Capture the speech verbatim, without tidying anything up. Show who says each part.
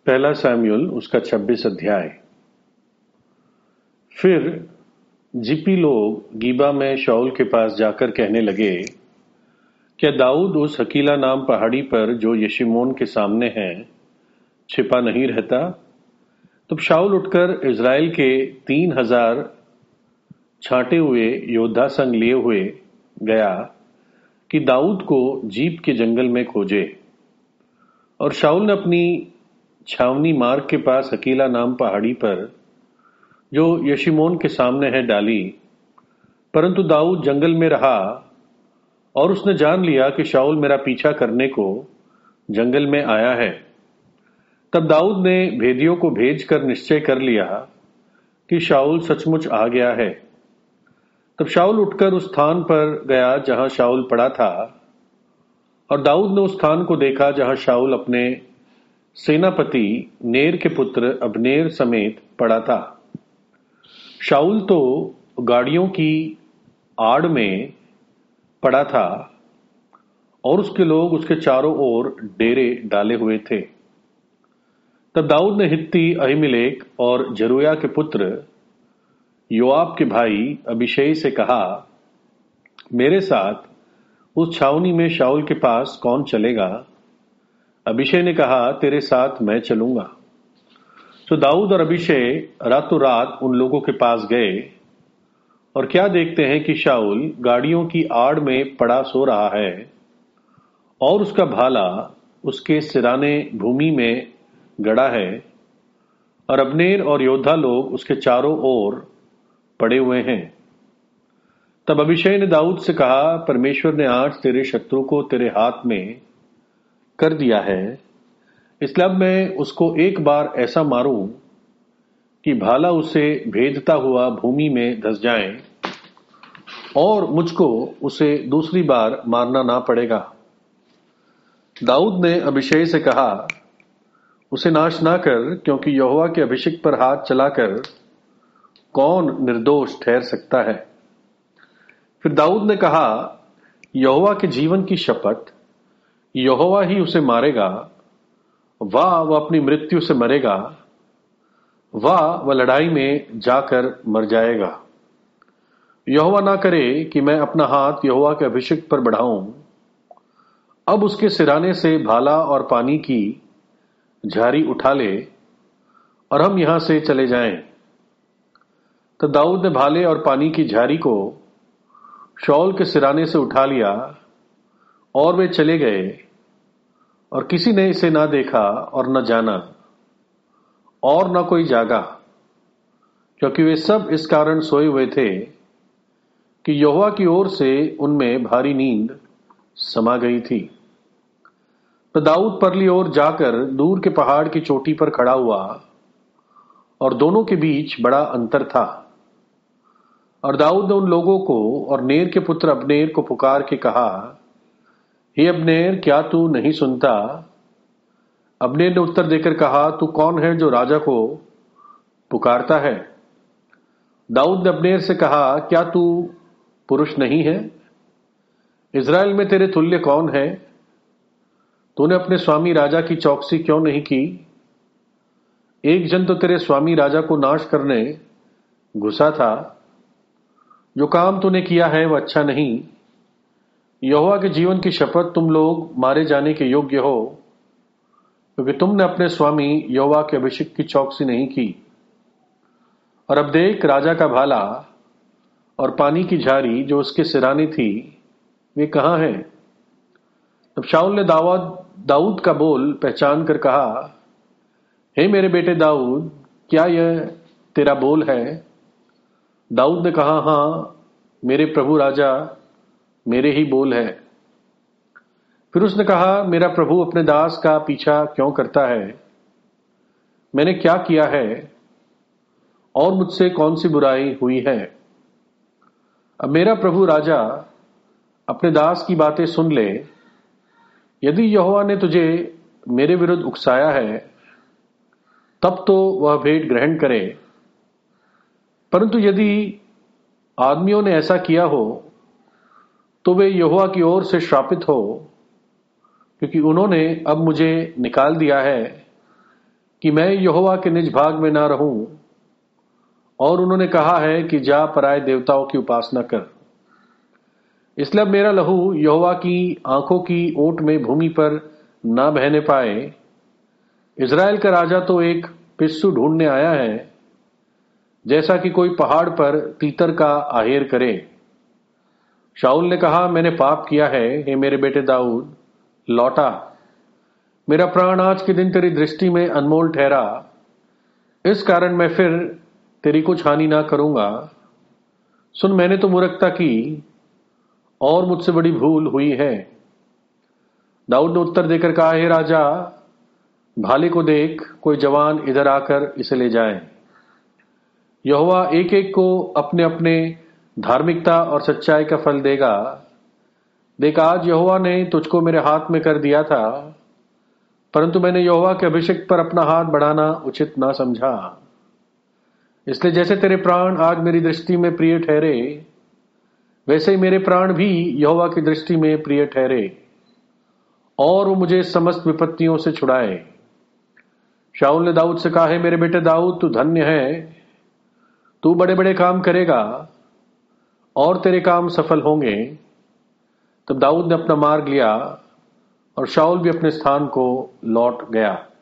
Speaker 1: पहला सैमुएल उसका छब्बीस अध्याय। फिर जीपी लोग गीबा में शाऊल के पास जाकर कहने लगे, क्या दाऊद उस हकीला नाम पहाड़ी पर जो यशीमोन के सामने है छिपा नहीं रहता? तब शाऊल उठकर इज़राइल के तीन हजार छांटे हुए योद्धा संग लिए हुए गया कि दाऊद को जीप के जंगल में खोजे। और शाऊल ने अपनी छावनी मार्ग के पास हकीला नाम पहाड़ी पर जो यशीमोन के सामने है डाली, परंतु दाऊद जंगल में रहा और उसने जान लिया कि शाऊल मेरा पीछा करने को जंगल में आया है। तब दाऊद ने भेदियों को भेजकर निश्चय कर लिया कि शाऊल सचमुच आ गया है। तब शाऊल उठकर उस स्थान पर गया जहां शाऊल पड़ा था, और दाऊद ने उस स्थान को देखा जहां शाऊल अपने सेनापति नेर के पुत्र अबनेर समेत पड़ा था। शाऊल तो गाड़ियों की आड़ में पड़ा था और उसके लोग उसके चारों ओर डेरे डाले हुए थे। तब दाऊद ने हित्ती अहीमेलेक और जरूया के पुत्र योआब के भाई अबीशै से कहा, मेरे साथ उस छावनी में शाऊल के पास कौन चलेगा? अबीशै ने कहा, तेरे साथ मैं चलूंगा। तो दाऊद और अबीशै रातों रात उन लोगों के पास गए, और क्या देखते हैं कि शाऊल गाड़ियों की आड़ में पड़ा सो रहा है और उसका भाला उसके सिराने भूमि में गड़ा है, और अबनेर और योद्धा लोग उसके चारों ओर पड़े हुए हैं। तब अबीशै ने दाऊद से कहा, परमेश्वर ने आज तेरे शत्रु को तेरे हाथ में कर दिया है, इसलिए अब मैं उसको एक बार ऐसा मारूं कि भाला उसे भेदता हुआ भूमि में धंस जाए और मुझको उसे दूसरी बार मारना ना पड़ेगा। दाऊद ने अबीशै से कहा, उसे नाश ना कर, क्योंकि यहोवा के अभिषिक्त पर हाथ चलाकर कौन निर्दोष ठहर सकता है? फिर दाऊद ने कहा, यहोवा के जीवन की शपथ, यहोवा ही उसे मारेगा, वाह वह अपनी मृत्यु से मरेगा, वाह वह लड़ाई में जाकर मर जाएगा। यहोवा ना करे कि मैं अपना हाथ यहोवा के अभिषिक्त पर बढ़ाऊं। अब उसके सिराने से भाला और पानी की झारी उठा ले और हम यहां से चले जाएं। तो दाऊद ने भाले और पानी की झारी को शाऊल के सिराने से उठा लिया और वे चले गए, और किसी ने इसे ना देखा और न जाना और न कोई जागा, क्योंकि वे सब इस कारण सोए हुए थे कि यहोवा की ओर से उनमें भारी नींद समा गई थी। तो दाऊद परली ओर जाकर दूर के पहाड़ की चोटी पर खड़ा हुआ, और दोनों के बीच बड़ा अंतर था। और दाऊद ने उन लोगों को और नेर के पुत्र अबनेर को पुकार के कहा, हे अबनेर, क्या तू नहीं सुनता? अबनेर ने उत्तर देकर कहा, तू कौन है जो राजा को पुकारता है? दाऊद ने अबनेर से कहा, क्या तू पुरुष नहीं है? इज़राइल में तेरे तुल्य कौन है? तूने अपने स्वामी राजा की चौकसी क्यों नहीं की? एक जन तो तेरे स्वामी राजा को नाश करने घुसा था। जो काम तूने किया है वह अच्छा नहीं। यहोवा के जीवन की शपथ, तुम लोग मारे जाने के योग्य हो, क्योंकि तुमने अपने स्वामी यहोवा के अभिषेक की चौकसी नहीं की। और अब देख, राजा का भाला और पानी की झारी जो उसके सिराने थी, वे कहाँ हैं? तब शाऊल ने दाऊद दाऊद का बोल पहचान कर कहा, हे मेरे बेटे दाऊद, क्या यह तेरा बोल है? दाऊद ने कहा, हाँ मेरे प्रभु राजा, मेरे ही बोल है। फिर उसने कहा, मेरा प्रभु अपने दास का पीछा क्यों करता है? मैंने क्या किया है और मुझसे कौन सी बुराई हुई है? अब मेरा प्रभु राजा अपने दास की बातें सुन ले। यदि यहोवा ने तुझे मेरे विरुद्ध उकसाया है, तब तो वह भेंट ग्रहण करे, परंतु यदि आदमियों ने ऐसा किया हो तो वे यहोवा की ओर से श्रापित हो, क्योंकि उन्होंने अब मुझे निकाल दिया है कि मैं यहोवा के निज भाग में ना रहूं, और उन्होंने कहा है कि जा पराये देवताओं की उपासना कर। इसलिए अब मेरा लहू यहोवा की आंखों की ओट में भूमि पर ना बहने पाए। इज़राइल का राजा तो एक पिस्सू ढूंढने आया है, जैसा कि कोई पहाड़ पर तीतर का आहेर करे। शाऊल ने कहा, मैंने पाप किया है, हे मेरे बेटे दाऊद, लौटा। मेरा प्राण आज के दिन तेरी दृष्टि में अनमोल ठहरा, इस कारण मैं फिर तेरी कुछ हानि ना करूंगा। सुन, मैंने तो मूर्खता की और मुझसे बड़ी भूल हुई है। दाऊद ने उत्तर देकर कहा, हे राजा, भाले को देख, कोई जवान इधर आकर इसे ले जाए। यहोवा एक एक को अपने अपने धार्मिकता और सच्चाई का फल देगा। देख, आज यहोवा ने तुझको मेरे हाथ में कर दिया था, परंतु मैंने यहोवा के अभिषेक पर अपना हाथ बढ़ाना उचित ना समझा। इसलिए जैसे तेरे प्राण आज मेरी दृष्टि में प्रिय ठहरे, वैसे ही मेरे प्राण भी यहोवा की दृष्टि में प्रिय ठहरे, और वो मुझे समस्त विपत्तियों से छुड़ाए। शाऊल ने दाऊद से कहा, है मेरे बेटे दाऊद, तू धन्य है। तू बड़े बड़े काम करेगा और तेरे काम सफल होंगे। तब दाऊद ने अपना मार्ग लिया और शाऊल भी अपने स्थान को लौट गया।